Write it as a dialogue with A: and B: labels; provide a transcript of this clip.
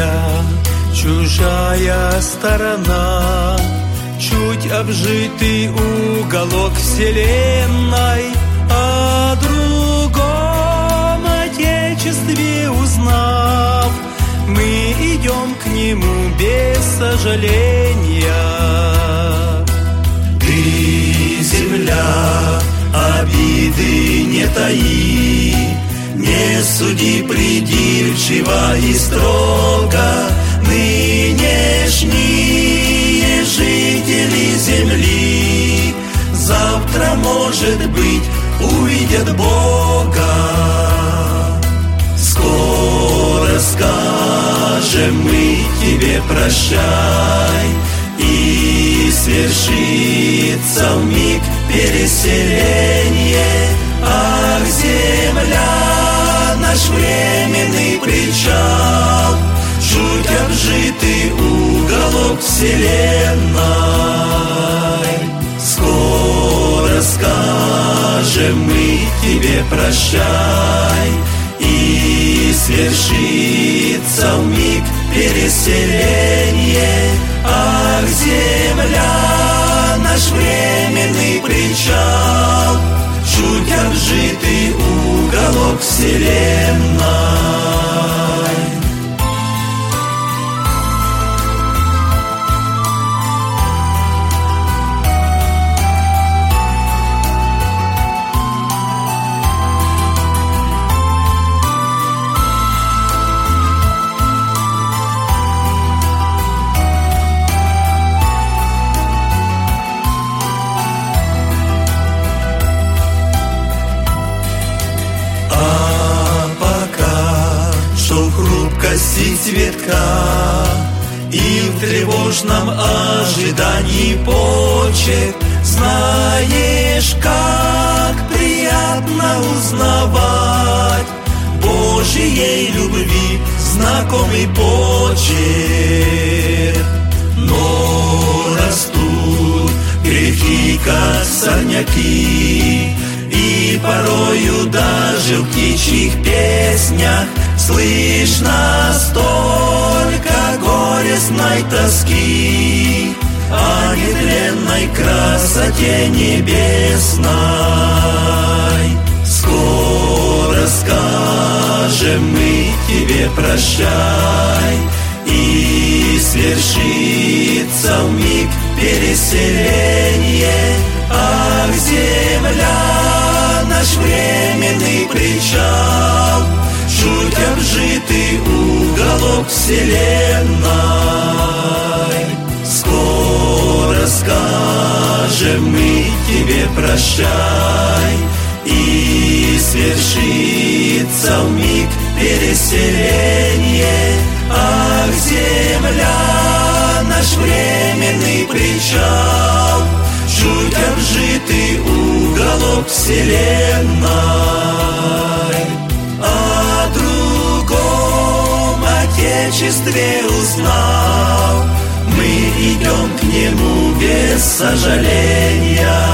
A: земля, чужая сторона, чуть обжитый уголок вселенной. О другом отечестве узнав, мы идем к нему без сожаления. Ты, земля, обиды не таи, не суди придирчиво и строго. Нынешние жители земли завтра, может быть, увидят Бога. Скоро скажем мы тебе прощай, и свершится вмиг переселение. Ах, земля, наш временный причал, чуть обжитый уголок вселенной. Скоро скажем мы тебе прощай, и свершится вмиг переселение. Ах, земля, наш временный причал, чуть обжитый уголок вселенной. Цветка, и в тревожном ожидании почек, знаешь, как приятно узнавать Божьей любви знакомый почерк. Но растут грехи, как сорняки, и порою даже в птичьих песнях слышно столько горестной тоски о нетленной красоте небесной. Скоро скажем мы тебе прощай, и свершится вмиг переселение. Ах, земля, наш временный причал, чуть обжитый уголок вселенной. Скоро скажем мы тебе прощай, и свершится вмиг переселение. Ах, земля, наш временный причал, чуть обжитый уголок вселенной. О другом отечестве узнав, мы идем к нему без сожаления.